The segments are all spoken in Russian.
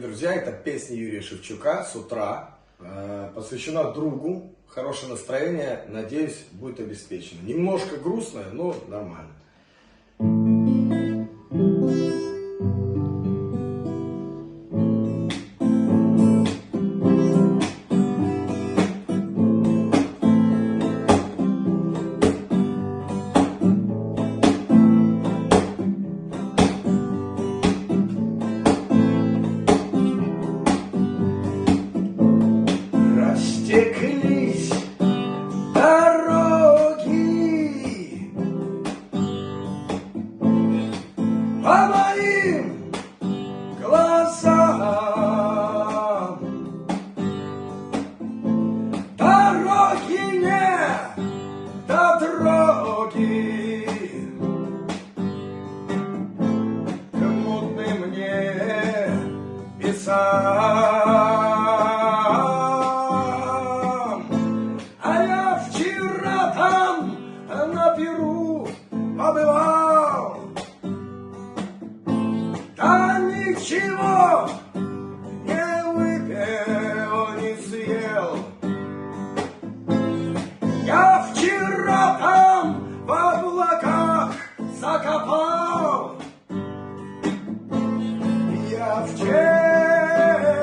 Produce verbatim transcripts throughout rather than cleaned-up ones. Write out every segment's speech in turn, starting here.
друзья, это песня Юрия Шевчука «С утра». Посвящена другу. Хорошее настроение, надеюсь, будет обеспечено. Немножко грустное, но нормально. Растеклись дороги по моим глазам. Дороги не до дороги к мутным небесам. На Перу побывал, да ничего не выпил, не съел. Я вчера там в облаках закопал, я вчера,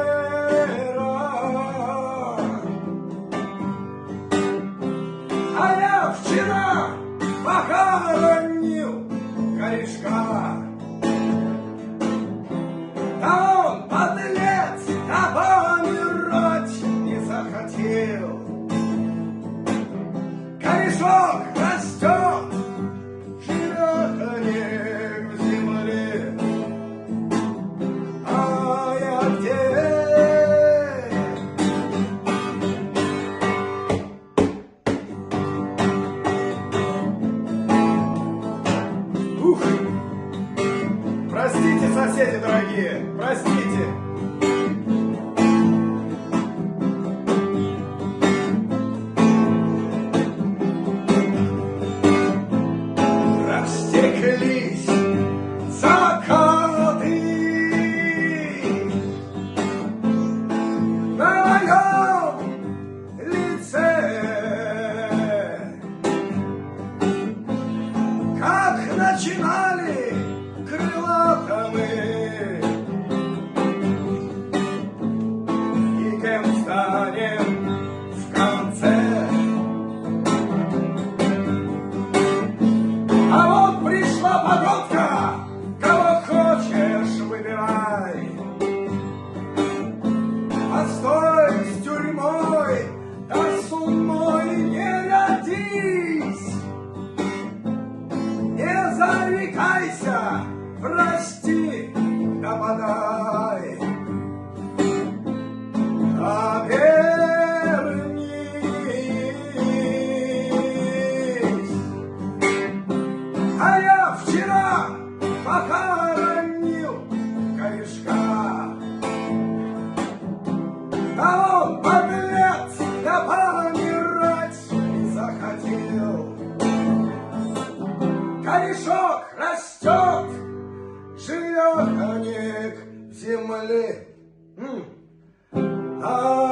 а я вчера похоронил корешка. Да он, подлец, да помирать не захотел. Корешок растет, живет не в земле, а я где? Ух! Простите, соседи дорогие, простите. Растеклись закаты на моем лице, как начинали крылато мы, и кем станем в конце. А вот пришла погодка, кого хочешь выбирай. Постой с тюрьмой, да с умой не родись. Не зарекайся, прости, да подай. Обернись. А я вчера похоронил корешка. Да он, подлец, да помирать не захотел. Корешок растет, живет конек в земле. А